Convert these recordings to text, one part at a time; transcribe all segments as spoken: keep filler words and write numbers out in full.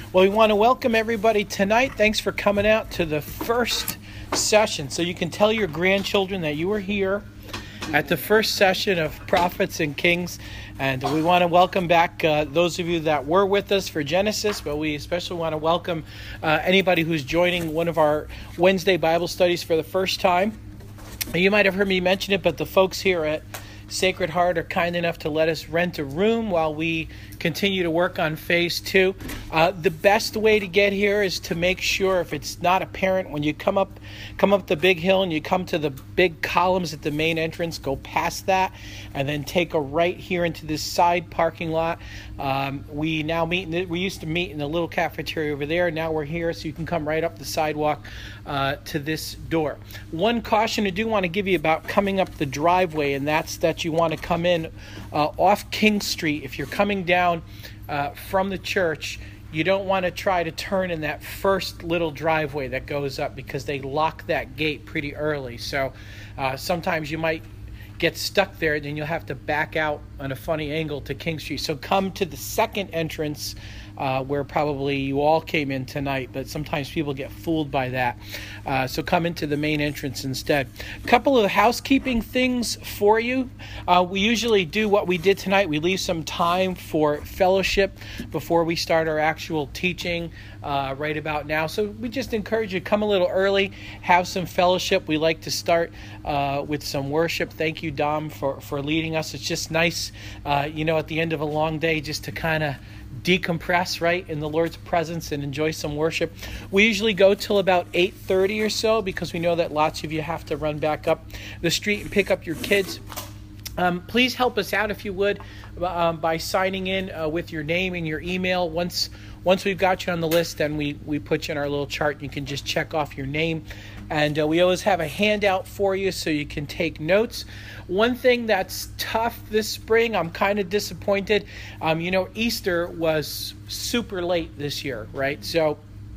Well, we want to welcome everybody tonight. Thanks for coming out to the first session. So you can tell your grandchildren that you were here at the first session of Prophets and Kings. And we want to welcome back uh, those of you that were with us for Genesis, but we especially want to welcome uh, anybody who's joining one of our Wednesday Bible studies for the first time. You might have heard me mention it, but the folks here at Sacred Heart are kind enough to let us rent a room while we continue to work on phase two. Uh, the best way to get here is to make sure, if it's not apparent, when you come up come up the big hill and you come to the big columns at the main entrance, go past that and then take a right here into this side parking lot. Um, we now meet, in the, we used to meet in the little cafeteria over there. Now we're here, so you can come right up the sidewalk uh, to this door. One caution I do want to give you about coming up the driveway, and that's that you want to come in uh, off King Street. If you're coming down uh, from the church, you don't want to try to turn in that first little driveway that goes up, because they lock that gate pretty early. So uh, sometimes you might get stuck there, then you'll have to back out on a funny angle to King Street. So come to the second entrance uh, where probably you all came in tonight, but sometimes people get fooled by that. Uh, so come into the main entrance instead. A couple of housekeeping things for you. Uh, we usually do what we did tonight. We leave some time for fellowship before we start our actual teaching uh, right about now. So we just encourage you to come a little early, have some fellowship. We like to start uh, with some worship. Thank you, Dom, for, for leading us. It's just nice, uh, you know, at the end of a long day, just to kind of decompress, right, in the Lord's presence and enjoy some worship. We usually go till about eight thirty or so, because we know that lots of you have to run back up the street and pick up your kids. Um, please help us out, if you would, um, by signing in uh, with your name and your email. Once once we've got you on the list, then we, we put you in our little chart, and you can just check off your name. And uh, we always have a handout for you so you can take notes. One thing that's tough this spring, I'm kind of disappointed. Um, you know, Easter was super late this year, right? So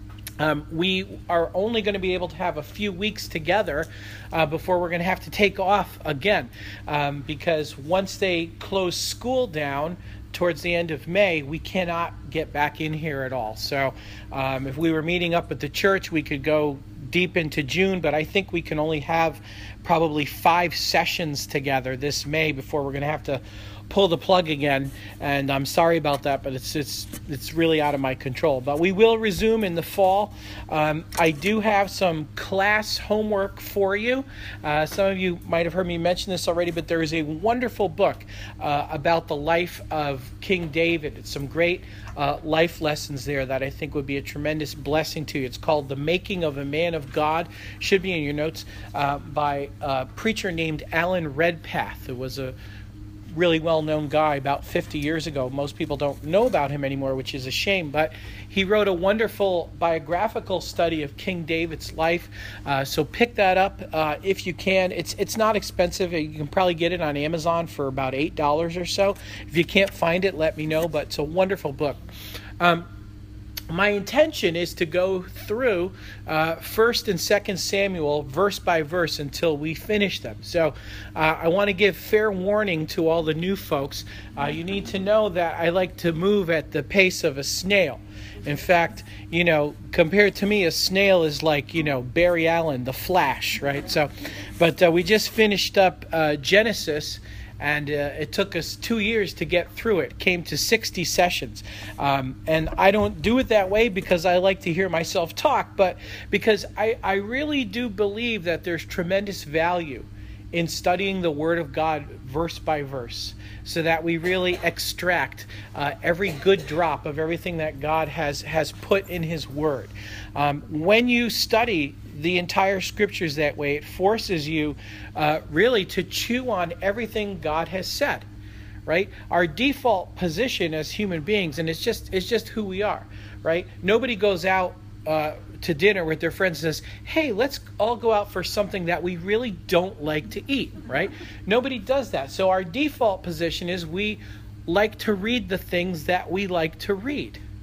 um, we are only going to be able to have a few weeks together uh, before we're going to have to take off again. Um, because once they close school down towards the end of May, we cannot get back in here at all. So um, if we were meeting up at the church, we could go deep into June, but I think we can only have probably five sessions together this May before we're going to have to pull the plug again. And I'm sorry about that, but it's it's it's really out of my control. But we will resume in the fall. Um, I do have some class homework for you. Uh, some of you might have heard me mention this already, but there is a wonderful book uh, about the life of King David. It's some great uh, life lessons there that I think would be a tremendous blessing to you. It's called The Making of a Man of God. Should be in your notes, uh, by a preacher named Alan Redpath, who was a really well-known guy about fifty years ago. Most people don't know about him anymore, which is a shame, but he wrote a wonderful biographical study of King David's life. Uh, so pick that up uh, if you can. It's it's not expensive. You can probably get it on Amazon for about eight dollars or so. If you can't find it, let me know, but it's a wonderful book. Um, My intention is to go through uh, First and Second Samuel verse by verse until we finish them. So uh, I want to give fair warning to all the new folks. Uh, you need to know that I like to move at the pace of a snail. In fact, you know, compared to me, a snail is like, you know, Barry Allen, the Flash, right? So, but uh, we just finished up uh, Genesis. And uh, it took us two years to get through it. Came to sixty sessions. Um, and I don't do it that way because I like to hear myself talk, but because I, I really do believe that there's tremendous value in studying the Word of God verse by verse, so that we really extract uh, every good drop of everything that God has, has put in His Word. Um, when you study the entire Scriptures that way, it forces you uh, really to chew on everything God has said, right? Our default position as human beings, and it's just it's just who we are, right? Nobody goes out uh, to dinner with their friends and says, hey, let's all go out for something that we really don't like to eat, right? Nobody does that. So our default position is we like to read the things that we like to read.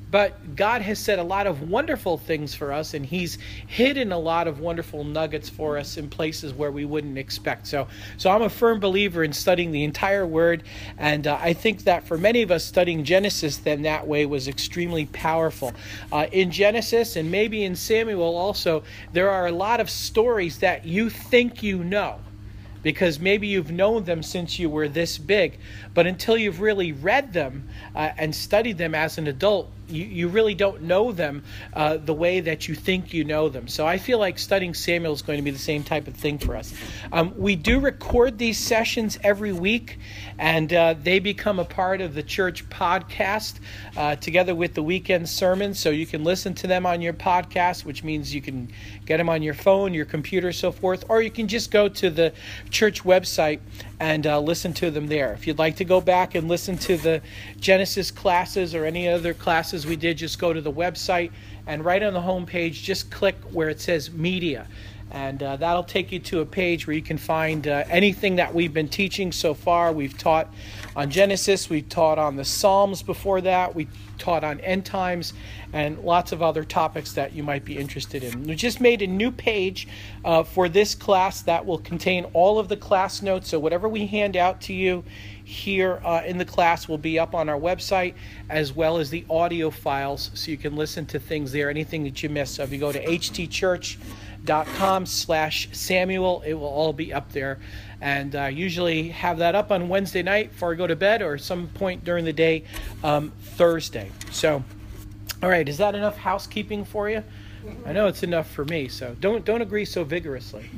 But God has said a lot of wonderful things for us, and he's hidden a lot of wonderful nuggets for us in places where we wouldn't expect. So so I'm a firm believer in studying the entire Word, and uh, I think that for many of us, studying Genesis then that way was extremely powerful. Uh, in Genesis, and maybe in Samuel also, there are a lot of stories that you think you know, because maybe you've known them since you were this big, but until you've really read them uh, and studied them as an adult, you, you really don't know them uh, the way that you think you know them. So I feel like studying Samuel is going to be the same type of thing for us. Um, we do record these sessions every week, and uh, they become a part of the church podcast uh, together with the weekend sermons, so you can listen to them on your podcast, which means you can get them on your phone, your computer, so forth, or you can just go to the church website and uh, listen to them there. If you'd like to go back and listen to the Genesis classes or any other classes we did, just go to the website, and right on the home page, just click where it says media. And uh, that'll take you to a page where you can find uh, anything that we've been teaching so far. We've taught on Genesis, we've taught on the Psalms before that, we taught on end times, and lots of other topics that you might be interested in. We just made a new page uh, for this class that will contain all of the class notes. So whatever we hand out to you here uh, in the class will be up on our website, as well as the audio files, so you can listen to things there, anything that you miss. So if you go to htchurch.com slash Samuel, it will all be up there. And uh, usually have that up on Wednesday night before I go to bed, or some point during the day um, Thursday. So, all right, is that enough housekeeping for you? I know it's enough for me, so don't don't agree so vigorously.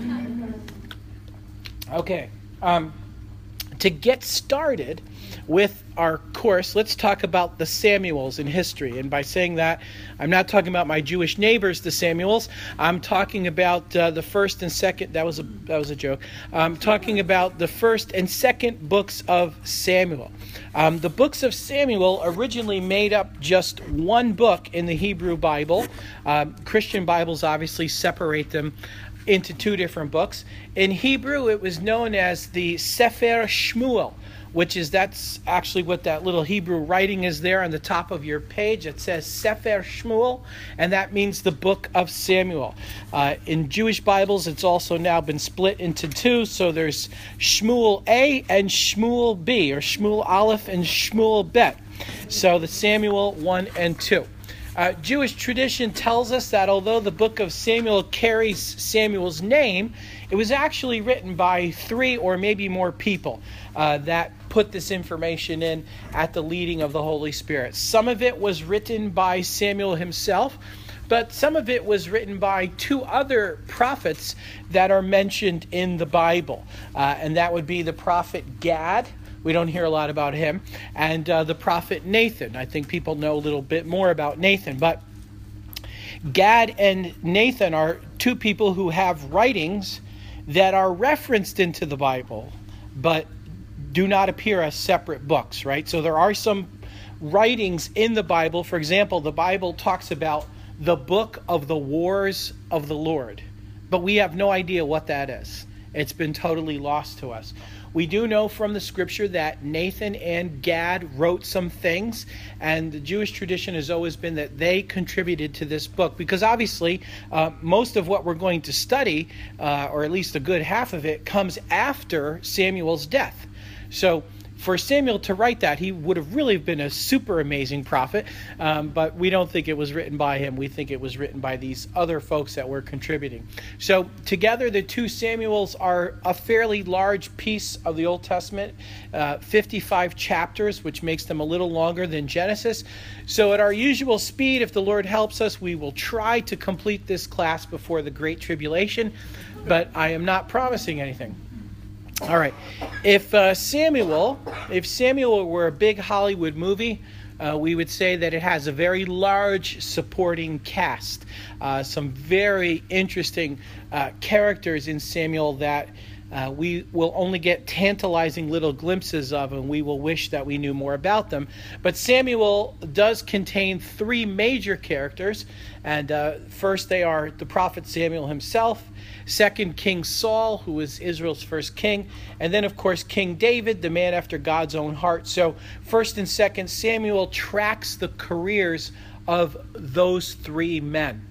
Okay. Um, to get started with our course, let's talk about the Samuels in history. And by saying that, I'm not talking about my Jewish neighbors, the Samuels. I'm talking about uh, the first and second. That was a that was a joke. I'm talking about the first and second books of Samuel. Um, the books of Samuel originally made up just one book in the Hebrew Bible. Um, Christian Bibles obviously separate them into two different books. In Hebrew, it was known as the Sefer Shmuel, which is, that's actually what that little Hebrew writing is there on the top of your page. It says Sefer Shmuel, and that means the book of Samuel. Uh, in Jewish Bibles, it's also now been split into two, so there's Shmuel A and Shmuel B, or Shmuel Aleph and Shmuel Bet. So the Samuel one and two. Uh, Jewish tradition tells us that although the book of Samuel carries Samuel's name, it was actually written by three or maybe more people uh, that put this information in at the leading of the Holy Spirit. Some of it was written by Samuel himself, but some of it was written by two other prophets that are mentioned in the Bible, uh, and that would be the prophet Gad. We don't hear a lot about him. And uh, the prophet Nathan. I think people know a little bit more about Nathan. But Gad and Nathan are two people who have writings that are referenced into the Bible, but do not appear as separate books, right? So there are some writings in the Bible. For example, the Bible talks about the book of the wars of the Lord, but we have no idea what that is. It's been totally lost to us. We do know from the scripture that Nathan and Gad wrote some things, and the Jewish tradition has always been that they contributed to this book, because obviously uh, most of what we're going to study, uh, or at least a good half of it, comes after Samuel's death. So for Samuel to write that, he would have really been a super amazing prophet, um, but we don't think it was written by him. We think it was written by these other folks that were contributing. So together, the two Samuels are a fairly large piece of the Old Testament, uh, fifty-five chapters, which makes them a little longer than Genesis. So at our usual speed, if the Lord helps us, we will try to complete this class before the Great Tribulation, but I am not promising anything. All right. If uh, Samuel, if Samuel were a big Hollywood movie, uh, we would say that it has a very large supporting cast. Uh, some very interesting uh, characters in Samuel that uh, we will only get tantalizing little glimpses of, and we will wish that we knew more about them. But Samuel does contain three major characters, and uh, first they are the prophet Samuel himself, second, King Saul, who was Israel's first king, and then, of course, King David, the man after God's own heart. So first and second Samuel tracks the careers of those three men.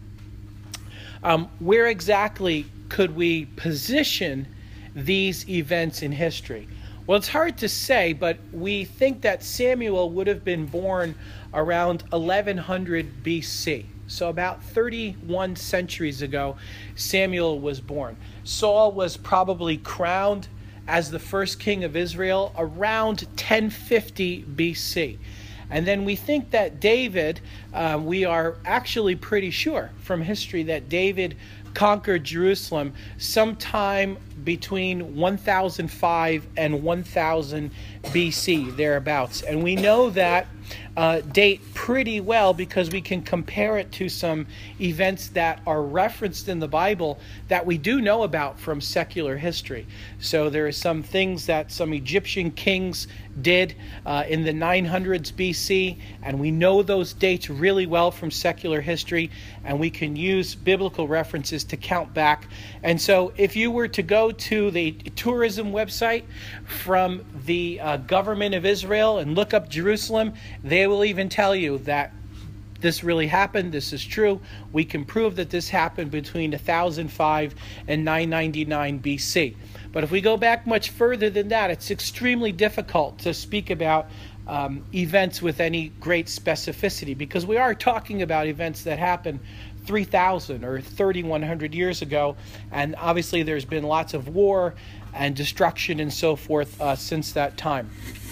Um, where exactly could we position these events in history? Well, it's hard to say, but we think that Samuel would have been born around eleven hundred B C. So about thirty-one centuries ago, Samuel was born. Saul was probably crowned as the first king of Israel around ten fifty B C. And then we think that David, uh, we are actually pretty sure from history that David conquered Jerusalem sometime between one thousand five and one thousand B C, thereabouts. And we know that uh, date pretty well because we can compare it to some events that are referenced in the Bible that we do know about from secular history. So there are some things that some Egyptian kings did uh, in the nine hundreds B C, and we know those dates really well from secular history, and we can use biblical references to count back. And so if you were to go to the tourism website from the uh, government of Israel and look up Jerusalem, they will even tell you that this really happened. This is true. We can prove that this happened between one thousand five and nine ninety-nine B C. But if we go back much further than that, it's extremely difficult to speak about um, events with any great specificity, because we are talking about events that happened three thousand or thirty-one hundred years ago, and obviously there's been lots of war and destruction and so forth uh, since that time.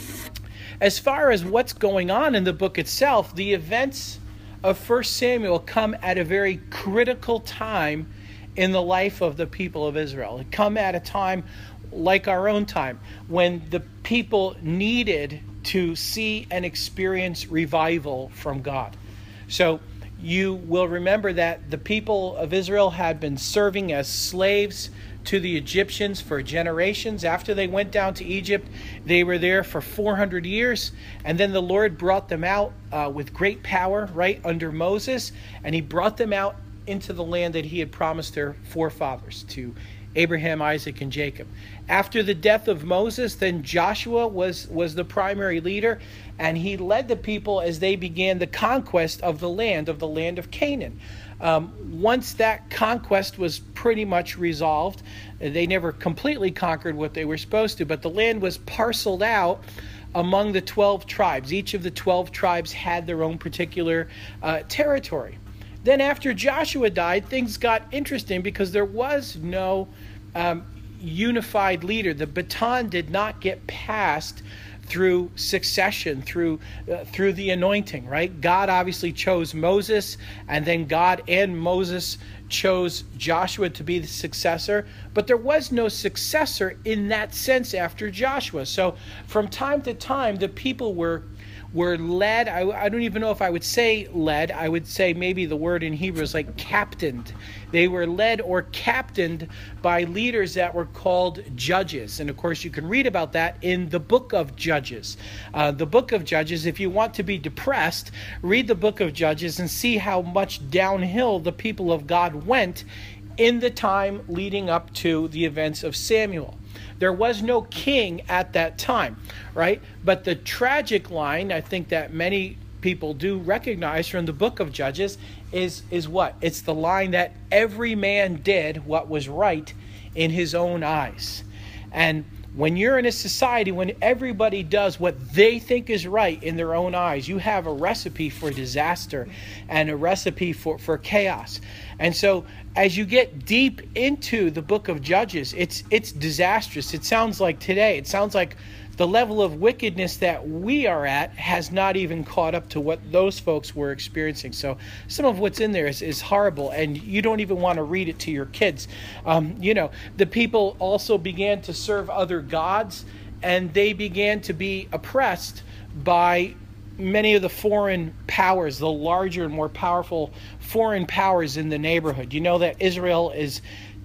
As far as what's going on in the book itself, the events of First Samuel come at a very critical time in the life of the people of Israel. It come at a time like our own time, when the people needed to see and experience revival from God. So you will remember that the people of Israel had been serving as slaves to the Egyptians for generations. After they went down to Egypt, they were there for four hundred years, and then the Lord brought them out uh, with great power, right, under Moses, and he brought them out into the land that he had promised their forefathers, to Abraham, Isaac, and Jacob. After the death of Moses, then Joshua was, was the primary leader, and he led the people as they began the conquest of the land, of the land of Canaan. Um, once that conquest was pretty much resolved, they never completely conquered what they were supposed to, but the land was parceled out among the twelve tribes. Each of the twelve tribes had their own particular uh, territory. Then after Joshua died, things got interesting because there was no um, unified leader. The baton did not get passed through succession, through uh, through the anointing, right? God obviously chose Moses, and then God and Moses chose Joshua to be the successor, but there was no successor in that sense after Joshua. So from time to time, the people were were led. I, I don't even know if I would say led. I would say maybe the word in Hebrew is like captained. They were led or captained by leaders that were called judges. And of course, you can read about that in the book of Judges. Uh, the book of Judges, if you want to be depressed, read the book of Judges and see how much downhill the people of God went in the time leading up to the events of Samuel. There was no king at that time, right? But the tragic line, I think that many people do recognize from the book of Judges, is, is what? It's the line that every man did what was right in his own eyes. And when you're in a society, when everybody does what they think is right in their own eyes, you have a recipe for disaster and a recipe for, for chaos. And so as you get deep into the book of Judges, it's it's disastrous. It sounds like today, it sounds like the level of wickedness that we are at has not even caught up to what those folks were experiencing. So some of what's in there is, is horrible, and you don't even want to read it to your kids. Um, you know, the people also began to serve other gods, and they began to be oppressed by many of the foreign powers, the larger and more powerful foreign powers in the neighborhood. You know that Israel is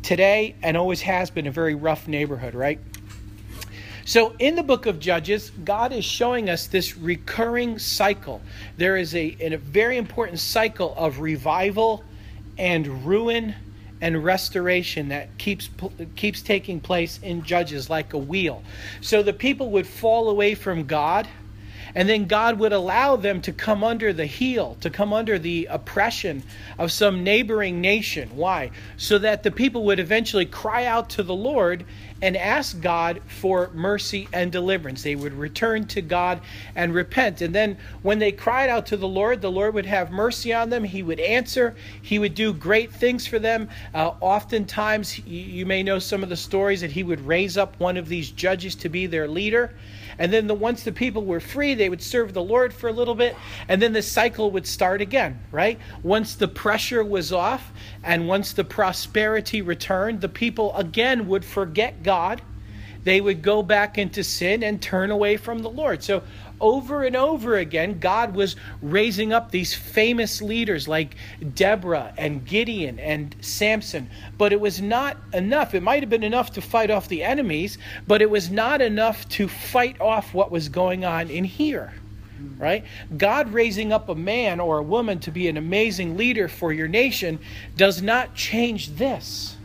today and always has been a very rough neighborhood, right? So in the book of Judges, God is showing us this recurring cycle. There is a, a very important cycle of revival and ruin and restoration that keeps keeps taking place in Judges like a wheel. So the people would fall away from God, and then God would allow them to come under the heel, to come under the oppression of some neighboring nation. Why? So that the people would eventually cry out to the Lord and ask God for mercy and deliverance. They would return to God and repent. And then when they cried out to the Lord, the Lord would have mercy on them. He would answer. He would do great things for them. Uh, oftentimes, you, you may know some of the stories that he would raise up one of these judges to be their leader. And then the, once the people were free, they would serve the Lord for a little bit. And then the cycle would start again, right? Once the pressure was off and once the prosperity returned, the people again would forget God. They would go back into sin and turn away from the Lord. So over and over again, God was raising up these famous leaders like Deborah and Gideon and Samson. But it was not enough. It might have been enough to fight off the enemies, but it was not enough to fight off what was going on in here. Right? God raising up a man or a woman to be an amazing leader for your nation does not change this.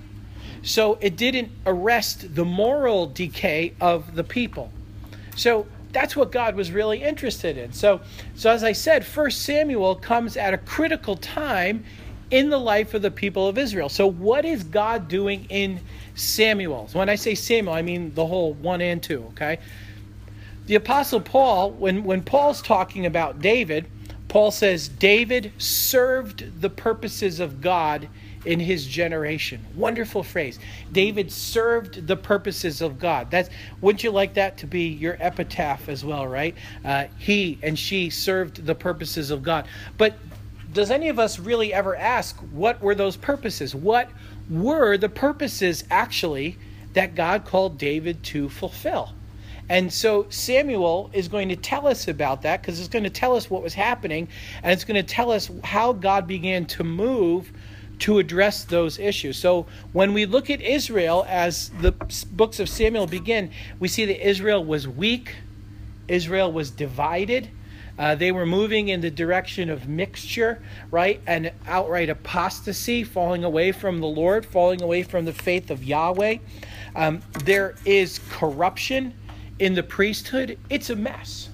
So it didn't arrest the moral decay of the people. So that's what God was really interested in. So, so as I said, First Samuel comes at a critical time in the life of the people of Israel. So what is God doing in Samuel? When I say Samuel, I mean the whole one and two, okay? The Apostle Paul, when, when Paul's talking about David, Paul says, David served the purposes of God in his generation. Wonderful phrase. David served the purposes of God. That's, wouldn't you like that to be your epitaph as well, right? Uh, he and she served the purposes of God. But does any of us really ever ask, what were those purposes? What were the purposes actually that God called David to fulfill? And so Samuel is going to tell us about that, because it's going to tell us what was happening, and it's going to tell us how God began to move to address those issues. So when we look at Israel as the books of Samuel begin, we see that Israel was weak. Israel was divided. Uh, they were moving in the direction of mixture, right? And outright apostasy, falling away from the Lord, falling away from the faith of Yahweh. Um, there is corruption in the priesthood. It's a mess.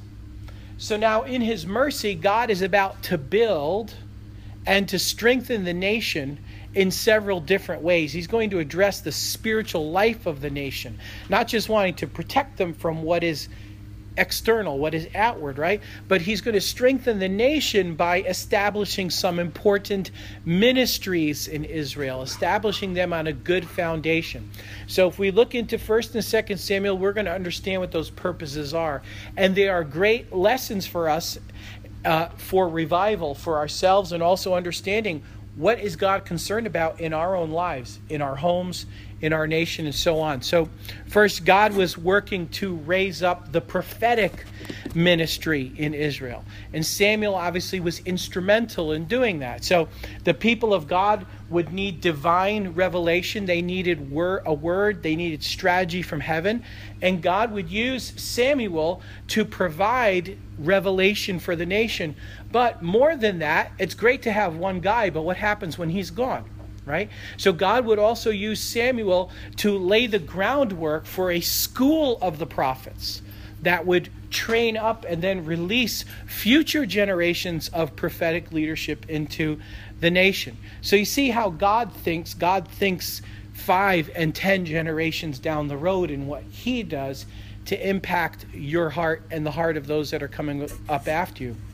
So now in his mercy, God is about to build and to strengthen the nation in several different ways. He's going to address the spiritual life of the nation, not just wanting to protect them from what is external, what is outward, right? But he's going to strengthen the nation by establishing some important ministries in Israel, establishing them on a good foundation. So if we look into First and Second Samuel, we're going to understand what those purposes are. And they are great lessons for us uh, for revival, for ourselves, and also understanding what is God concerned about in our own lives, in our homes, in our nation, and so on. So first, God was working to raise up the prophetic ministry in Israel. And Samuel obviously was instrumental in doing that. So the people of God would need divine revelation. They needed wor- a word. They needed strategy from heaven. And God would use Samuel to provide revelation for the nation. But more than that, it's great to have one guy, but what happens when he's gone? Right? So God would also use Samuel to lay the groundwork for a school of the prophets that would train up and then release future generations of prophetic leadership into the nation. So you see how God thinks. God thinks five and ten generations down the road in what he does to impact your heart and the heart of those that are coming up after you.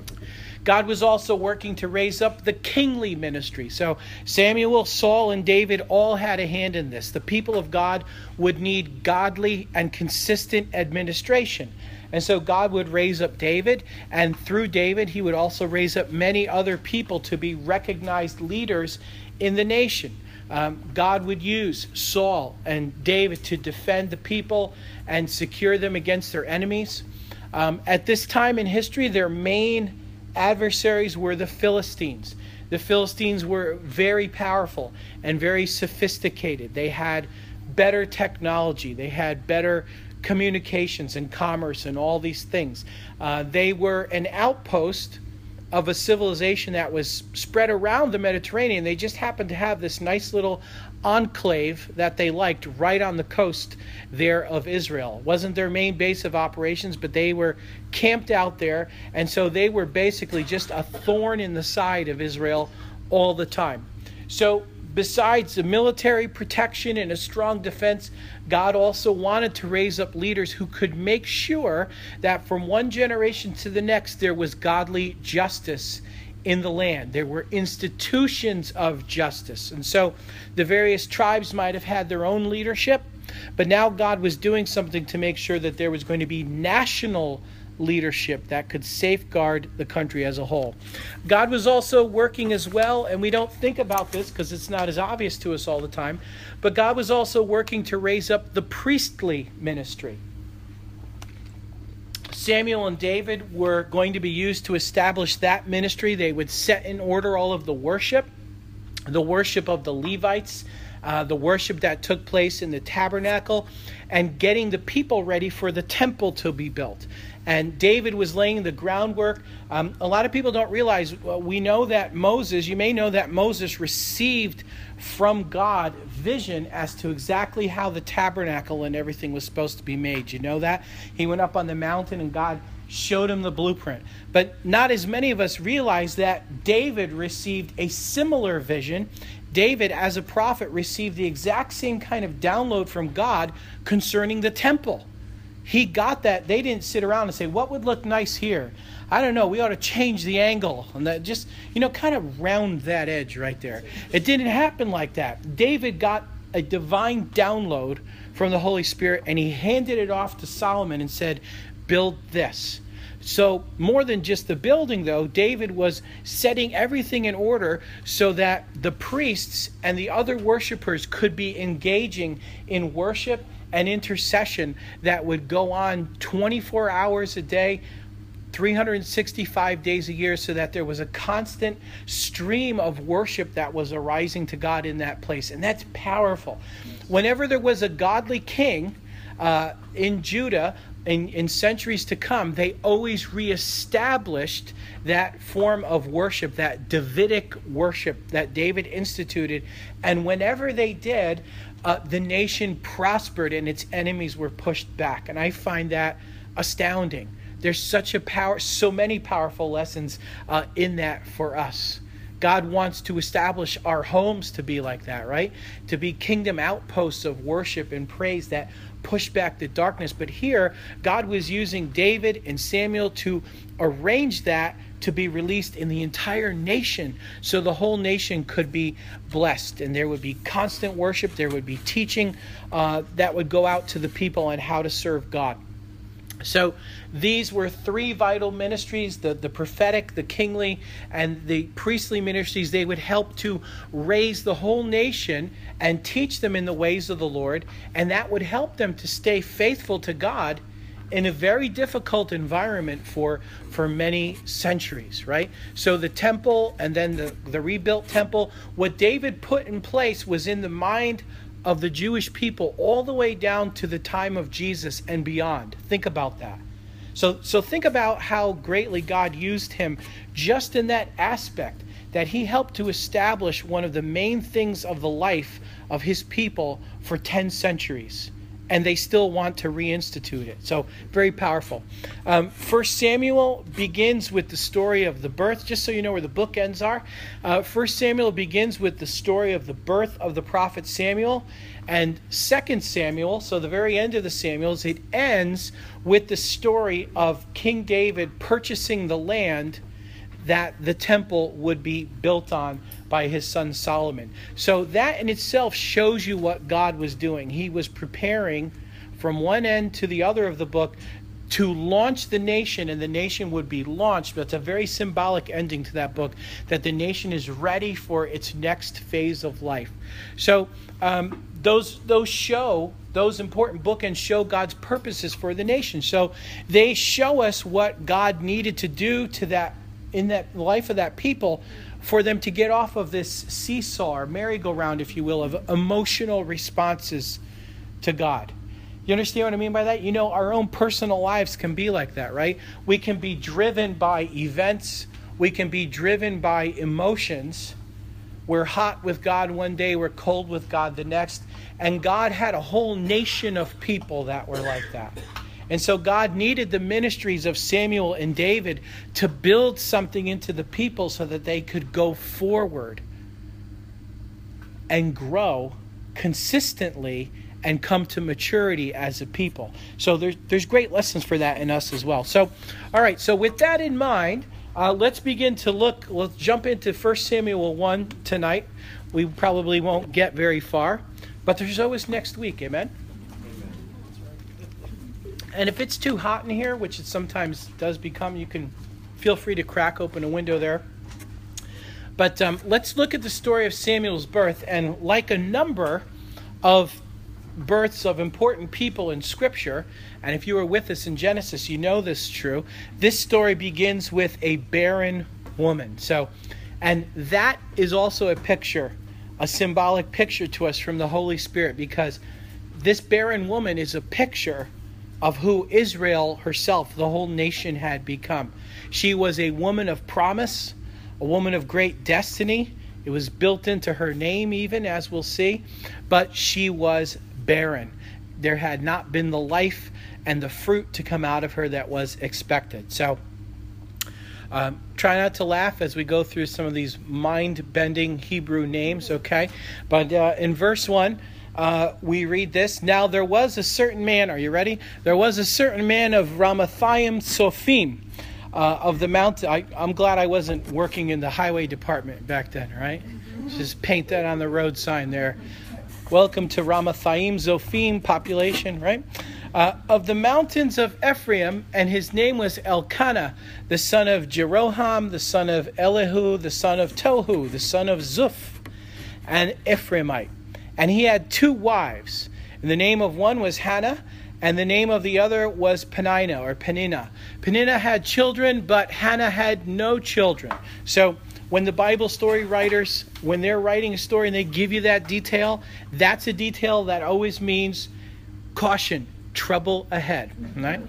God was also working to raise up the kingly ministry. So Samuel, Saul, and David all had a hand in this. The people of God would need godly and consistent administration. And so God would raise up David, and through David, he would also raise up many other people to be recognized leaders in the nation. Um, God would use Saul and David to defend the people and secure them against their enemies. Um, at this time in history, their main adversaries were the Philistines. The Philistines were very powerful and very sophisticated. They had better technology. They had better communications and commerce and all these things. Uh, they were an outpost of a civilization that was spread around the Mediterranean. They just happened to have this nice little enclave that they liked right on the coast there of Israel. It wasn't their main base of operations, but they were camped out there, and so they were basically just a thorn in the side of Israel all the time. So besides the military protection and a strong defense, God also wanted to raise up leaders who could make sure that from one generation to the next there was godly justice in the land. There were institutions of justice. And so the various tribes might have had their own leadership, but now God was doing something to make sure that there was going to be national leadership that could safeguard the country as a whole. God was also working as well, and we don't think about this because it's not as obvious to us all the time, but God was also working to raise up the priestly ministry. Samuel and David were going to be used to establish that ministry. They would set in order all of the worship, the worship of the Levites, uh, the worship that took place in the tabernacle, and getting the people ready for the temple to be built. And David was laying the groundwork. Um, a lot of people don't realize, well, we know that Moses, you may know that Moses received from God vision as to exactly how the tabernacle and everything was supposed to be made. You know that? He went up on the mountain and God showed him the blueprint. But not as many of us realize that David received a similar vision. David, as a prophet, received the exact same kind of download from God concerning the temple. He got that. They didn't sit around and say, what would look nice here? I don't know. We ought to change the angle. And that just, you know, kind of round that edge right there. It didn't happen like that. David got a divine download from the Holy Spirit, and he handed it off to Solomon and said, build this. So more than just the building, though, David was setting everything in order so that the priests and the other worshipers could be engaging in worship and intercession that would go on twenty-four hours a day, three hundred sixty-five days a year, so that there was a constant stream of worship that was arising to God in that place. And that's powerful. Whenever there was a godly king uh, in Judah, in, in centuries to come, they always reestablished that form of worship, that Davidic worship that David instituted. And whenever they did, uh, the nation prospered and its enemies were pushed back. And I find that astounding. There's such a power, so many powerful lessons uh, in that for us. God wants to establish our homes to be like that, right? To be kingdom outposts of worship and praise that push back the darkness. But here, God was using David and Samuel to arrange that to be released in the entire nation, so the whole nation could be blessed. And there would be constant worship. There would be teaching uh, that would go out to the people on how to serve God. So these were three vital ministries, the, the prophetic, the kingly, and the priestly ministries. They would help to raise the whole nation and teach them in the ways of the Lord. And that would help them to stay faithful to God in a very difficult environment for, for many centuries, right? So the temple and then the, the rebuilt temple, what David put in place was in the mind of the Jewish people all the way down to the time of Jesus and beyond. Think about that. So, so think about how greatly God used him just in that aspect, that he helped to establish one of the main things of the life of his people for ten centuries. And they still want to reinstitute it. So very powerful. Um, First Samuel begins with the story of the birth, just so you know where the bookends are. Uh, First Samuel begins with the story of the birth of the prophet Samuel. And Second Samuel, so the very end of the Samuels, it ends with the story of King David purchasing the land that the temple would be built on by his son Solomon. So that in itself shows you what God was doing. He was preparing from one end to the other of the book to launch the nation, and the nation would be launched. But it's a very symbolic ending to that book, that the nation is ready for its next phase of life. So um, those those show, those important bookends show God's purposes for the nation. So they show us what God needed to do to that in that life of that people for them to get off of this seesaw or merry-go-round, if you will, of emotional responses to God. You understand what I mean by that? You know, our own personal lives can be like that, right? We can be driven by events. We can be driven by emotions. We're hot with God one day, we're cold with God the next. And God had a whole nation of people that were like that. And so God needed the ministries of Samuel and David to build something into the people so that they could go forward and grow consistently and come to maturity as a people. So there's, there's great lessons for that in us as well. So, all right, so with that in mind, uh, let's begin to look, let's jump into First Samuel one tonight. We probably won't get very far, but there's always next week, amen? And if it's too hot in here, which it sometimes does become, you can feel free to crack open a window there. But um, let's look at the story of Samuel's birth. And like a number of births of important people in Scripture, and if you were with us in Genesis, you know this is true, this story begins with a barren woman. So, and that is also a picture, a symbolic picture to us from the Holy Spirit, because this barren woman is a picture of who Israel herself, the whole nation, had become. She was a woman of promise, a woman of great destiny. It was built into her name even, as we'll see. But she was barren. There had not been the life and the fruit to come out of her that was expected. So um, try not to laugh as we go through some of these mind-bending Hebrew names, okay? But uh, in verse one, Uh, we read this. Now there was a certain man, are you ready? There was a certain man of Ramathaim Sophim, uh, of the mountain. I, I'm glad I wasn't working in the highway department back then, right? Just paint that on the road sign there. Welcome to Ramathaim Zophim population, right? Uh, of the mountains of Ephraim, and his name was Elkanah, the son of Jeroham, the son of Elihu, the son of Tohu, the son of Zuph, an Ephraimite. And he had two wives. And the name of one was Hannah, and the name of the other was Peninnah or Peninnah. Peninnah had children, but Hannah had no children. So when the Bible story writers, when they're writing a story and they give you that detail, that's a detail that always means caution, trouble ahead. Right?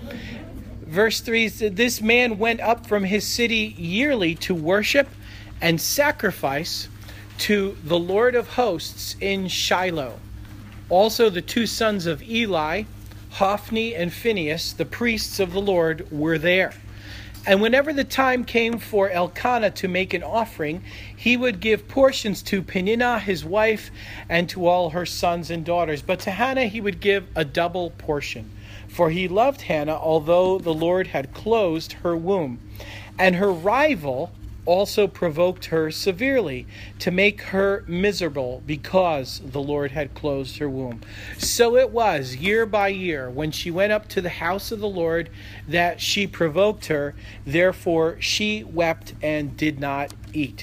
Verse three said, this man went up from his city yearly to worship and sacrifice to the Lord of hosts in Shiloh. Also the two sons of Eli, Hophni and Phinehas, the priests of the Lord, were there. And whenever the time came for Elkanah to make an offering, he would give portions to Peninnah, his wife, and to all her sons and daughters. But to Hannah he would give a double portion. For he loved Hannah, although the Lord had closed her womb. And her rival also provoked her severely to make her miserable because the Lord had closed her womb. So it was year by year when she went up to the house of the Lord that she provoked her. Therefore she wept and did not eat.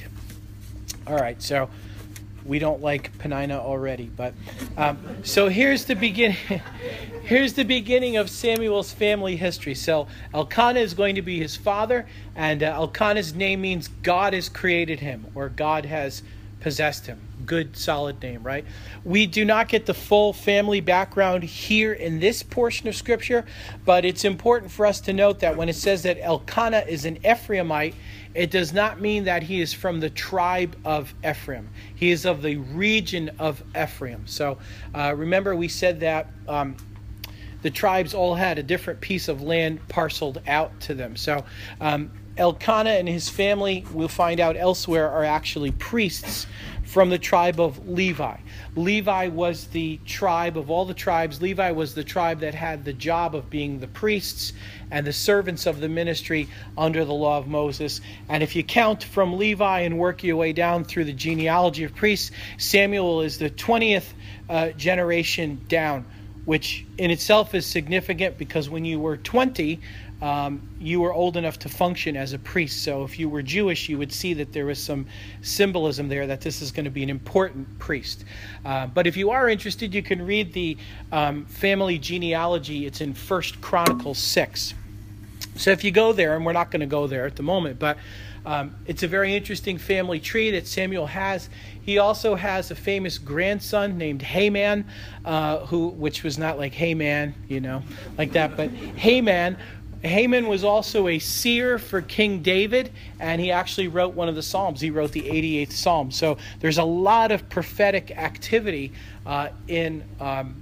All right, so we don't like Peninnah already, but um, so here's the beginning. Here's the beginning of Samuel's family history. So Elkanah is going to be his father, and uh, Elkanah's name means God has created him, or God has possessed him. Good, solid name, right? We do not get the full family background here in this portion of Scripture, but it's important for us to note that when it says that Elkanah is an Ephraimite, it does not mean that he is from the tribe of Ephraim. He is of the region of Ephraim. So uh, remember we said that um, the tribes all had a different piece of land parceled out to them. So um, Elkanah and his family, we'll find out elsewhere, are actually priests from the tribe of Levi. Levi was the tribe of all the tribes. Levi was the tribe that had the job of being the priests and the servants of the ministry under the law of Moses. And if you count from Levi and work your way down through the genealogy of priests, Samuel is the twentieth uh, generation down, which in itself is significant because when you were twenty, Um, you were old enough to function as a priest. So if you were Jewish, you would see that there was some symbolism there that this is going to be an important priest. Uh, but if you are interested, you can read the um, family genealogy. It's in First Chronicles six. So if you go there, and we're not going to go there at the moment, but Um, it's a very interesting family tree that Samuel has. He also has a famous grandson named Haman, uh, who, which was not like Hey Man, you know, like that, but Haman. Haman was also a seer for King David, and he actually wrote one of the Psalms. He wrote the eighty-eighth Psalm. So there's a lot of prophetic activity uh, in um,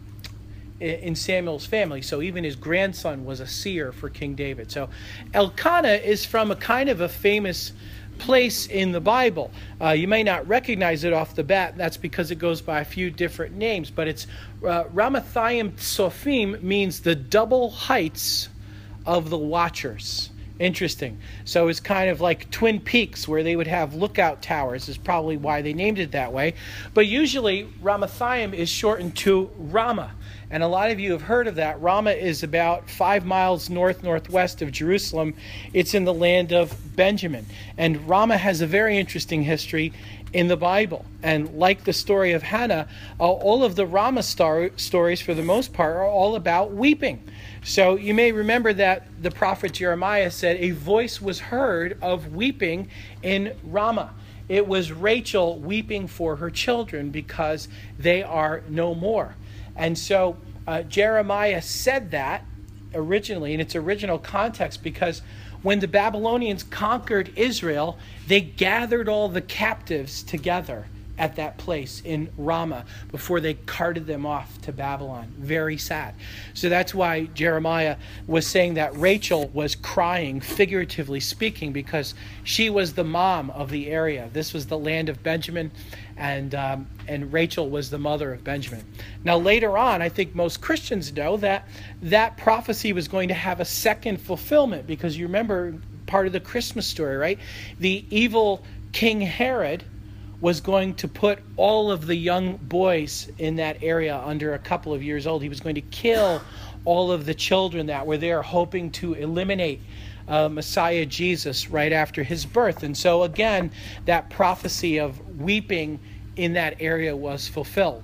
in Samuel's family. So even his grandson was a seer for King David. So Elkanah is from a kind of a famous place in the Bible. Uh, you may not recognize it off the bat. That's because it goes by a few different names. But it's uh, Ramathaim Tsophim means the double heights of the watchers. Interesting. So it's kind of like Twin Peaks, where they would have lookout towers, is probably why they named it that way. But usually Ramathaim is shortened to Ramah. And a lot of you have heard of that. Ramah is about five miles north-northwest of Jerusalem. It's in the land of Benjamin. And Ramah has a very interesting history in the Bible. And like the story of Hannah, uh, all of the Ramah star- stories, for the most part, are all about weeping. So you may remember that the prophet Jeremiah said a voice was heard of weeping in Ramah. It was Rachel weeping for her children because they are no more. And so uh, Jeremiah said that originally in its original context because when the Babylonians conquered Israel, they gathered all the captives together at that place in Ramah before they carted them off to Babylon. Very sad. So that's why Jeremiah was saying that Rachel was crying, figuratively speaking, because she was the mom of the area. This was the land of Benjamin, and um, and Rachel was the mother of Benjamin. Now later on, I think most Christians know that that prophecy was going to have a second fulfillment, because you remember part of the Christmas story, right? The evil King Herod was going to put all of the young boys in that area under a couple of years old. He was going to kill all of the children that were there, hoping to eliminate uh, Messiah Jesus right after his birth. And so again, that prophecy of weeping in that area was fulfilled.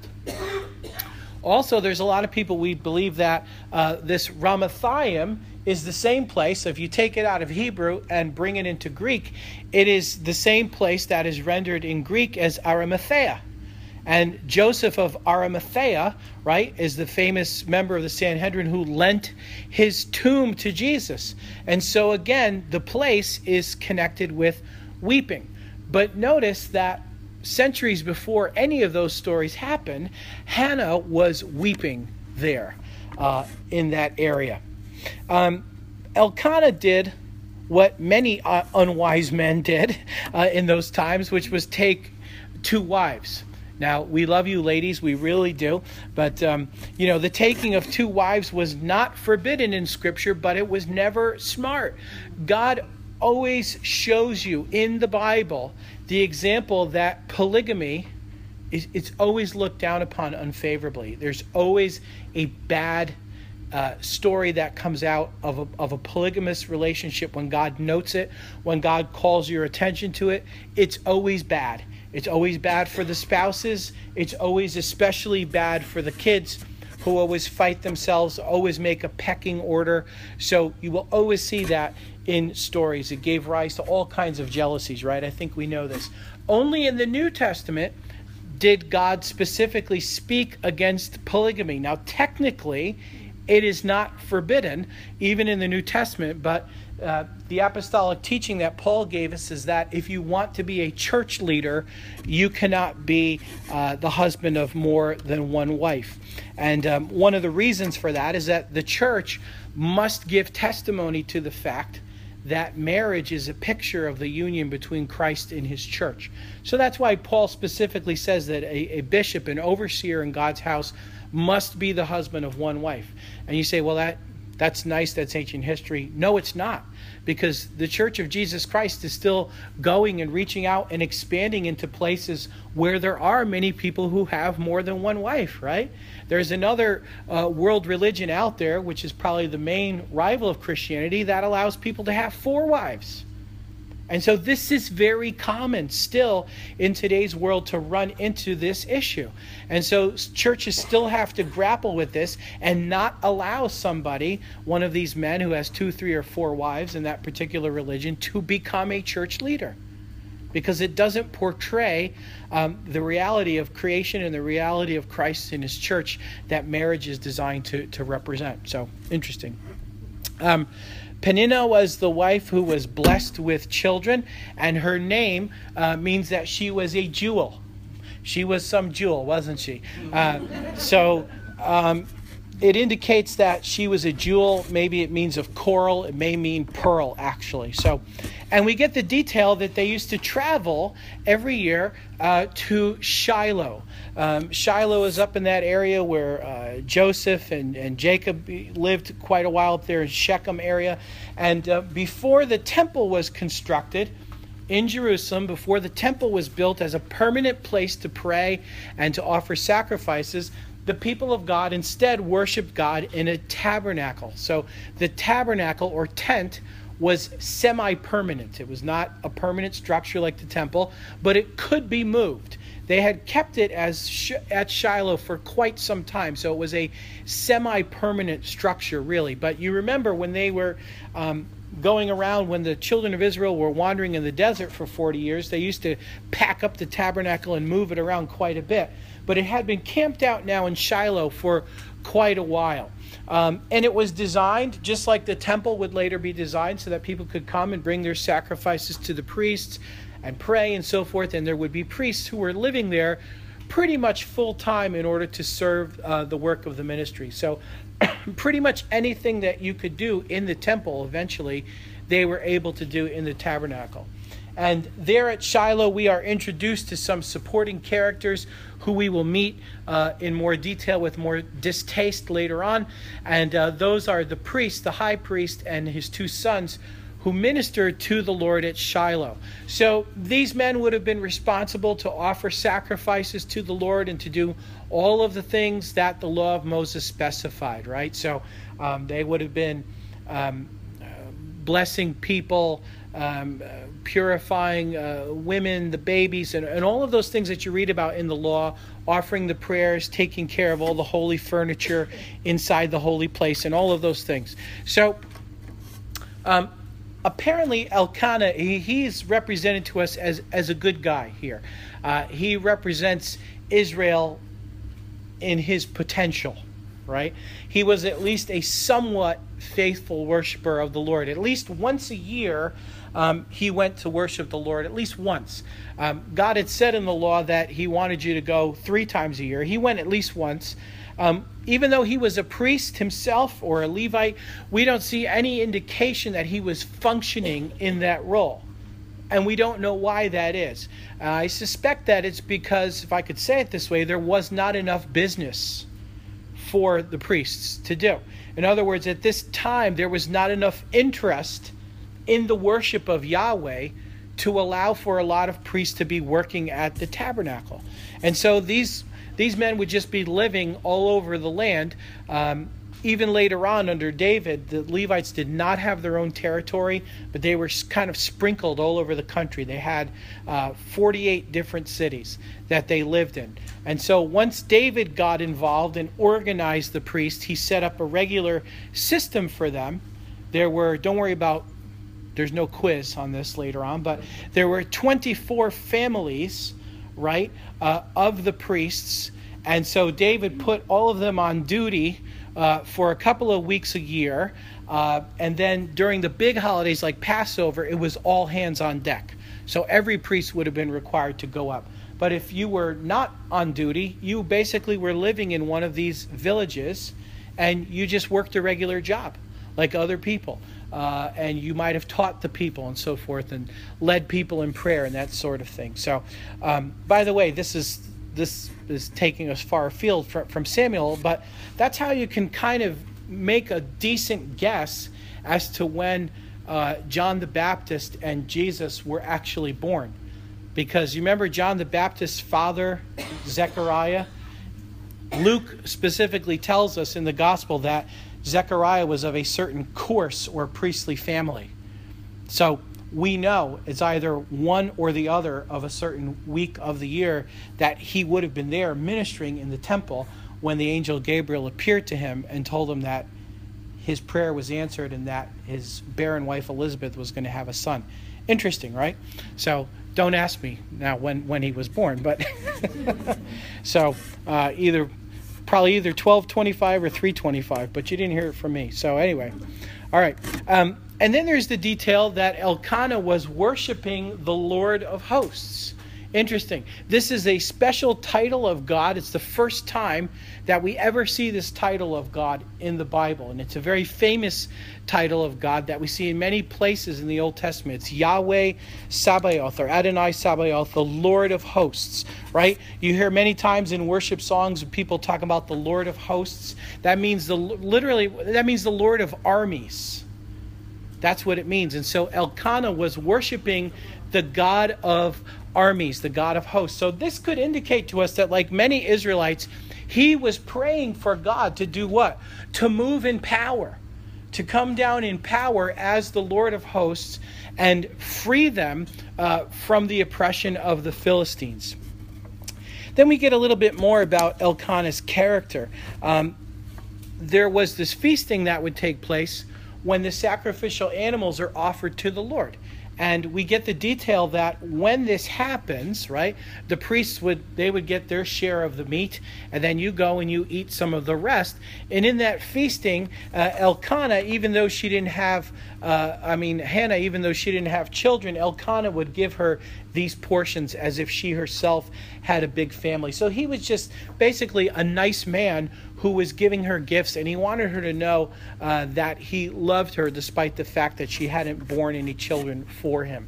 Also, there's a lot of people, we believe that uh, this Ramathaim is the same place. So if you take it out of Hebrew and bring it into Greek, it is the same place that is rendered in Greek as Arimathea. And Joseph of Arimathea, right, is the famous member of the Sanhedrin who lent his tomb to Jesus. And so again, the place is connected with weeping. But notice that centuries before any of those stories happened, Hannah was weeping there uh, in that area. Um, Elkanah did what many uh, unwise men did uh, in those times, which was take two wives. Now, we love you ladies, we really do, but um, you know, the taking of two wives was not forbidden in Scripture, but it was never smart. God always shows you in the Bible the example that polygamy is it's always looked down upon unfavorably. There's always a bad Uh, story that comes out of a, of a polygamous relationship. When God notes it, when God calls your attention to it, it's always bad. It's always bad for the spouses. It's always especially bad for the kids, who always fight themselves, always make a pecking order. So you will always see that in stories. It gave rise to all kinds of jealousies, right? I think we know this. Only in the New Testament did God specifically speak against polygamy. Now, technically, it is not forbidden, even in the New Testament, but uh, the apostolic teaching that Paul gave us is that if you want to be a church leader, you cannot be uh, the husband of more than one wife. And um, one of the reasons for that is that the church must give testimony to the fact that marriage is a picture of the union between Christ and his church. So that's why Paul specifically says that a, a bishop, an overseer in God's house, must be the husband of one wife. And you say, well, that that's nice, that's ancient history. No, it's not, because the Church of Jesus Christ is still going and reaching out and expanding into places where there are many people who have more than one wife, right? There's another uh, world religion out there, which is probably the main rival of Christianity, that allows people to have four wives. And so this is very common still in today's world to run into this issue. And so churches still have to grapple with this and not allow somebody, one of these men who has two, three, or four wives in that particular religion, to become a church leader. Because it doesn't portray um, the reality of creation and the reality of Christ in his church that marriage is designed to, to represent. So, interesting. Um, Peninnah was the wife who was blessed with children, and her name uh, means that she was a jewel. She was some jewel, wasn't she? Uh, so um, it indicates that she was a jewel. Maybe it means of coral. It may mean pearl, actually. So, and we get the detail that they used to travel every year uh, to Shiloh. Um, Shiloh is up in that area where uh, Joseph and, and Jacob lived quite a while up there in Shechem area. And uh, before the temple was constructed in Jerusalem, before the temple was built as a permanent place to pray and to offer sacrifices, the people of God instead worshiped God in a tabernacle. So the tabernacle or tent was semi-permanent. It was not a permanent structure like the temple, but it could be moved. They had kept it as sh- at Shiloh for quite some time, so it was a semi-permanent structure, really. But you remember when they were um, going around, when the children of Israel were wandering in the desert for forty years, they used to pack up the tabernacle and move it around quite a bit. But it had been camped out now in Shiloh for quite a while. Um, and it was designed just like the temple would later be designed, so that people could come and bring their sacrifices to the priests and pray and so forth. And there would be priests who were living there pretty much full time in order to serve uh, the work of the ministry. So pretty much anything that you could do in the temple eventually, they were able to do in the tabernacle. And there at Shiloh, we are introduced to some supporting characters who we will meet uh, in more detail with more distaste later on. And uh, those are the priest, the high priest, and his two sons who ministered to the Lord at Shiloh. So these men would have been responsible to offer sacrifices to the Lord and to do all of the things that the law of Moses specified, right? So um, they would have been um, uh, blessing people, um, uh, purifying uh, women, the babies, and, and all of those things that you read about in the law, offering the prayers, taking care of all the holy furniture inside the holy place, and all of those things. So um, apparently Elkanah, he, he's represented to us as, as a good guy here. Uh, he represents Israel in his potential, right? He was at least a somewhat faithful worshiper of the Lord. At least once a year, um, he went to worship the Lord, at least once. Um, God had said in the law that he wanted you to go three times a year. He went at least once. Um, even though he was a priest himself or a Levite, we don't see any indication that he was functioning in that role. And we don't know why that is. Uh, I suspect that it's because, if I could say it this way, there was not enough business for the priests to do. In other words, at this time, there was not enough interest in the worship of Yahweh to allow for a lot of priests to be working at the tabernacle. And so these these men would just be living all over the land. Um, even later on under David, the Levites did not have their own territory, but they were kind of sprinkled all over the country. They had uh, forty-eight different cities that they lived in. And so once David got involved and organized the priests, he set up a regular system for them. There were, don't worry about, there's no quiz on this later on, but there were twenty-four families, right, uh, of the priests. And so David put all of them on duty uh, for a couple of weeks a year. Uh, and then during the big holidays like Passover, it was all hands on deck. So every priest would have been required to go up. But if you were not on duty, you basically were living in one of these villages and you just worked a regular job like other people. Uh, and you might have taught the people and so forth and led people in prayer and that sort of thing. So, um, by the way, this is this is taking us far afield from, from Samuel, but that's how you can kind of make a decent guess as to when uh, John the Baptist and Jesus were actually born. Because you remember John the Baptist's father, Zechariah? Luke specifically tells us in the gospel that Zechariah was of a certain course or priestly family. So we know it's either one or the other of a certain week of the year that he would have been there ministering in the temple when the angel Gabriel appeared to him and told him that his prayer was answered and that his barren wife Elizabeth was going to have a son. Interesting, right? So don't ask me now when, when he was born, but so uh, either probably either twelve twenty-five or three twenty-five, but you didn't hear it from me. So anyway, all right. Um, and then there's the detail that Elkanah was worshiping the Lord of hosts. Interesting. This is a special title of God. It's the first time that we ever see this title of God in the Bible. And it's a very famous title of God that we see in many places in the Old Testament. It's Yahweh Sabaoth, or Adonai Sabaoth, the Lord of hosts, right? You hear many times in worship songs people talk about the Lord of hosts. That means the literally, that means the Lord of armies. That's what it means. And so Elkanah was worshiping the God of armies, the God of hosts. So this could indicate to us that, like many Israelites, he was praying for God to do what? To move in power, to come down in power as the Lord of hosts and free them uh, from the oppression of the Philistines. Then we get a little bit more about Elkanah's character. Um, there was this feasting that would take place when the sacrificial animals are offered to the Lord. And we get the detail that when this happens, right, the priests would, they would get their share of the meat, and then you go and you eat some of the rest. And in that feasting, uh, Elkanah, even though she didn't have, uh, I mean, Hannah, even though she didn't have children, Elkanah would give her these portions as if she herself had a big family. So he was just basically a nice man who was giving her gifts, and he wanted her to know uh, that he loved her despite the fact that she hadn't borne any children for him.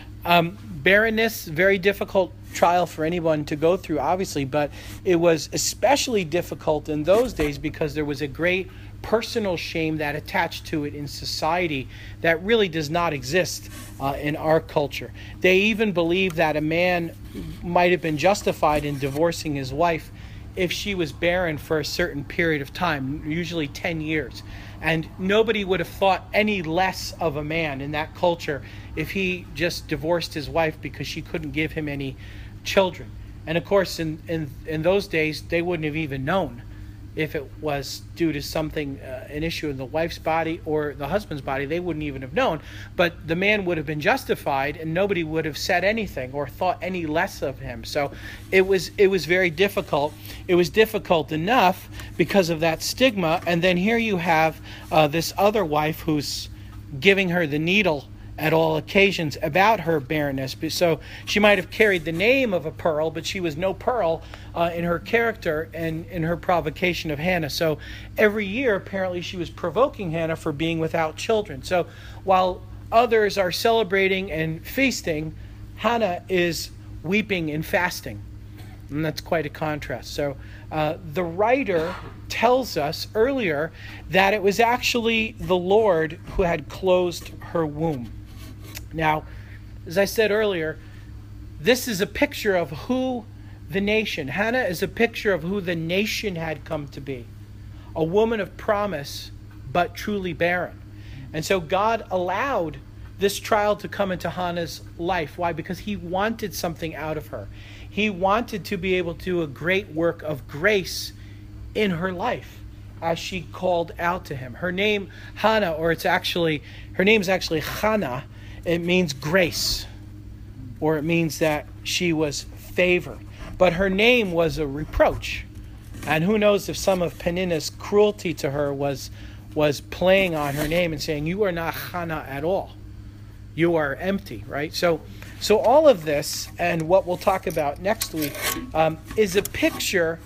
Um, barrenness, very difficult trial for anyone to go through, obviously, but it was especially difficult in those days because there was a great personal shame that attached to it in society that really does not exist uh, in our culture. They even believe that a man might have been justified in divorcing his wife if she was barren for a certain period of time, usually ten years. And nobody would have thought any less of a man in that culture if he just divorced his wife because she couldn't give him any children. And of course, in, in, in those days, they wouldn't have even known if it was due to something, uh, an issue in the wife's body or the husband's body. They wouldn't even have known. But the man would have been justified, and nobody would have said anything or thought any less of him. So it was it was very difficult. It was difficult enough because of that stigma. And then here you have uh, this other wife who's giving her the needle at all occasions about her barrenness. So she might have carried the name of a pearl, but she was no pearl uh, in her character and in her provocation of Hannah. So every year, apparently, she was provoking Hannah for being without children. So while others are celebrating and feasting, Hannah is weeping and fasting. And that's quite a contrast. So uh, the writer tells us earlier that it was actually the Lord who had closed her womb. Now, as I said earlier, this is a picture of who the nation, Hannah is a picture of who the nation had come to be. A woman of promise, but truly barren. And so God allowed this trial to come into Hannah's life. Why? Because he wanted something out of her. He wanted to be able to do a great work of grace in her life as she called out to him. Her name, Hannah, or it's actually, her name is actually Hannah. It means grace, or it means that she was favored. But her name was a reproach. And who knows if some of Peninnah's cruelty to her was, was playing on her name and saying, you are not Hannah at all. You are empty, right? So so all of this, and what we'll talk about next week, um, is a picture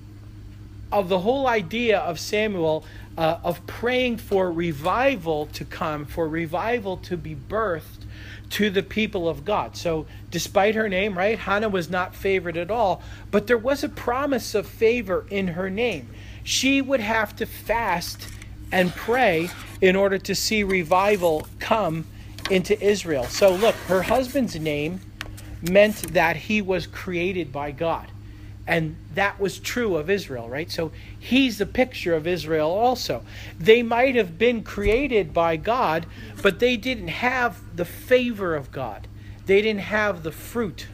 of the whole idea of Samuel uh, of praying for revival to come, for revival to be birthed to the people of God. So despite her name, right, Hannah was not favored at all, but there was a promise of favor in her name. She would have to fast and pray in order to see revival come into Israel. So look, her husband's name meant that he was created by God. And that was true of Israel, right? So he's the picture of Israel also. They might have been created by God, but they didn't have the favor of God. They didn't have the fruit.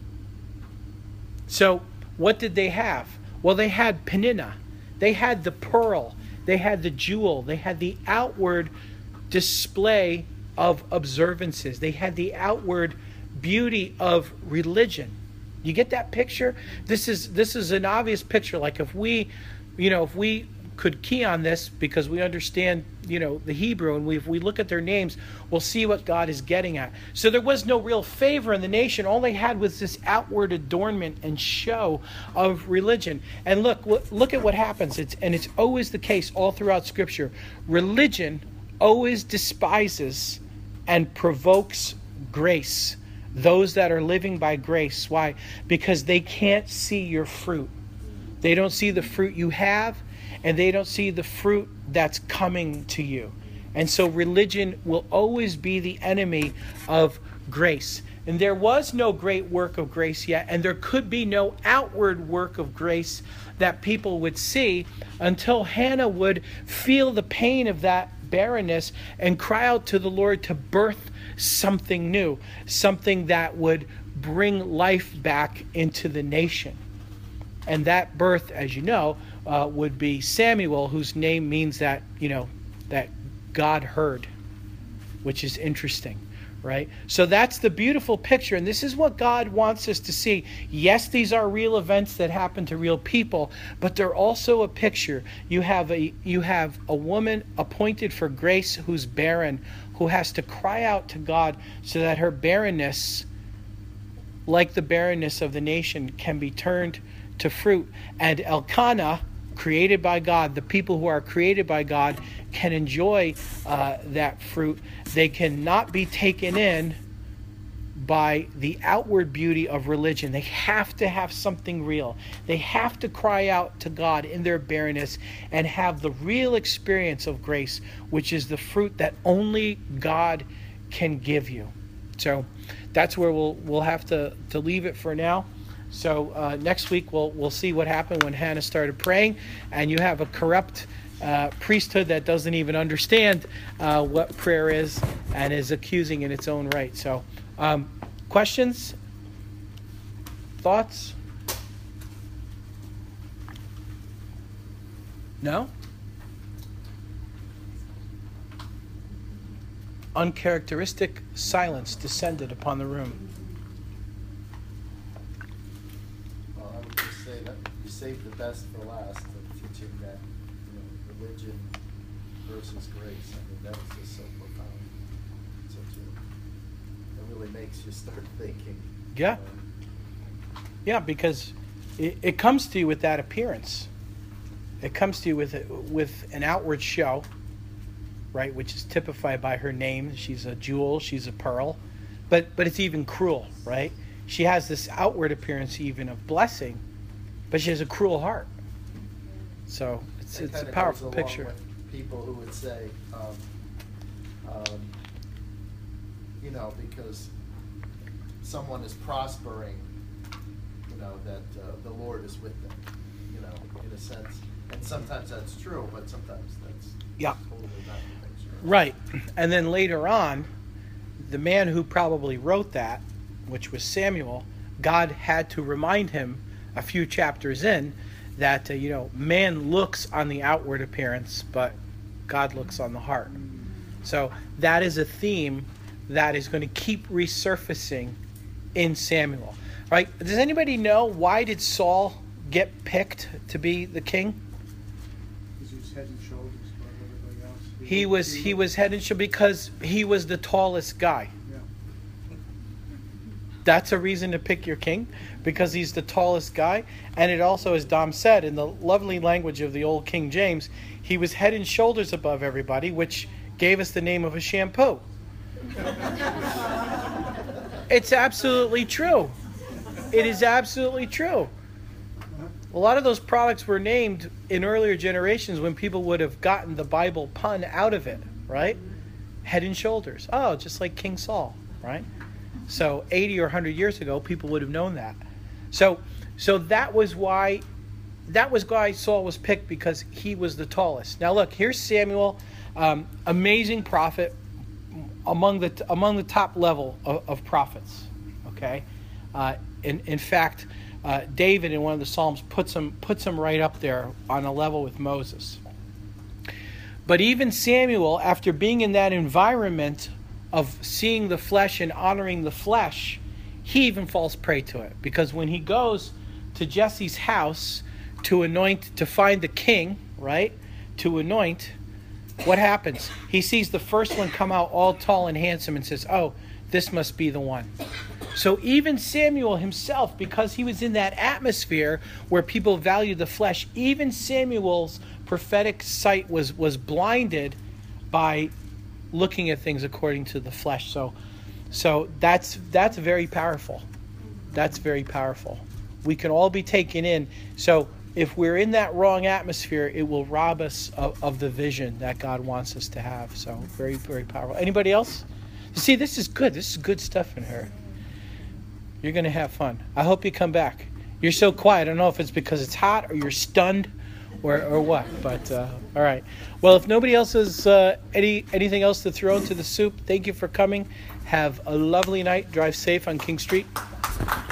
So what did they have? Well, they had Peninnah. They had the pearl. They had the jewel. They had the outward display of observances. They had the outward beauty of religion. You get that picture? This is this is an obvious picture. Like if we, you know, if we could key on this because we understand, you know, the Hebrew, and we, if we look at their names, we'll see what God is getting at. So there was no real favor in the nation. All they had was this outward adornment and show of religion. And look, look at what happens. It's and it's always the case all throughout Scripture. Religion always despises and provokes grace. Those that are living by grace. Why? Because they can't see your fruit. They don't see the fruit you have, and they don't see the fruit that's coming to you. And so religion will always be the enemy of grace. And there was no great work of grace yet, and there could be no outward work of grace that people would see until Hannah would feel the pain of that barrenness and cry out to the Lord to birth something new, something that would bring life back into the nation. And that birth, as you know, uh, would be Samuel, whose name means that, you know, that God heard, which is interesting, right? So that's the beautiful picture, and this is what God wants us to see. Yes, these are real events that happen to real people, but they're also a picture. You have a you have a woman appointed for grace who's barren, who has to cry out to God so that her barrenness, like the barrenness of the nation, can be turned to fruit. And Elkanah, created by God, the people who are created by God, can enjoy uh, that fruit. They cannot be taken in by the outward beauty of religion. They have to have something real. They have to cry out to God in their barrenness and have the real experience of grace, which is the fruit that only God can give you. So that's where we'll we'll have to, to leave it for now. So uh, next week we'll we'll see what happened when Hannah started praying, and you have a corrupt uh, priesthood that doesn't even understand uh, what prayer is and is accusing in its own right. So um, questions, thoughts? No? Uncharacteristic silence descended upon the room. Well, I would just say that you saved the best for last, of teaching that, you know, religion versus grace. I mean, that was just so profound. Such a, it really makes you start thinking. Yeah. Um, Yeah, because it, it comes to you with that appearance. It comes to you with with an outward show, right, which is typified by her name. She's a jewel, she's a pearl, but but it's even cruel, right? She has this outward appearance even of blessing, but she has a cruel heart. So it's it it's a kinda powerful goes along picture. with people who would say, um, um, you know, because someone is prospering, you know, that uh, the Lord is with them, you know, in a sense. And sometimes that's true, but sometimes that's Yeah. totally not the picture. Right. And then later on, the man who probably wrote that, which was Samuel, God had to remind him a few chapters in that, uh, you know, man looks on the outward appearance, but God looks on the heart. So that is a theme that is going to keep resurfacing in Samuel. Right? Does anybody know why did Saul get picked to be the king? Because he was head and shoulders above everybody else. He was he was head and shoulders because he was the tallest guy. Yeah. That's a reason to pick your king, because he's the tallest guy. And it also, as Dom said, in the lovely language of the old King James, he was head and shoulders above everybody, which gave us the name of a shampoo. It's absolutely true. It is absolutely true. A lot of those products were named in earlier generations when people would have gotten the Bible pun out of it, right? Head and shoulders. Oh, just like King Saul, right? So eighty or one hundred years ago, people would have known that. So, so that was why, that was why Saul was picked, because he was the tallest. Now look, here's Samuel, um, amazing prophet, among the among the top level of, of prophets. Okay, uh, in in fact, uh, David in one of the Psalms puts him puts him right up there on a level with Moses. But even Samuel, after being in that environment of seeing the flesh and honoring the flesh, he even falls prey to it. Because when he goes to Jesse's house to anoint, to find the king, right, to anoint, what happens? He sees the first one come out all tall and handsome and says, oh, this must be the one. So even Samuel himself, because he was in that atmosphere where people value the flesh, even Samuel's prophetic sight was was blinded by looking at things according to the flesh. So so that's that's very powerful. That's very powerful. We can all be taken in. So if we're in that wrong atmosphere, it will rob us of, of the vision that God wants us to have. So very, very powerful. Anybody else? See, this is good. This is good stuff in here. You're going to have fun. I hope you come back. You're so quiet. I don't know if it's because it's hot or you're stunned or, or what. But, uh, all right. Well, if nobody else has uh, any anything else to throw into the soup, thank you for coming. Have a lovely night. Drive safe on King Street.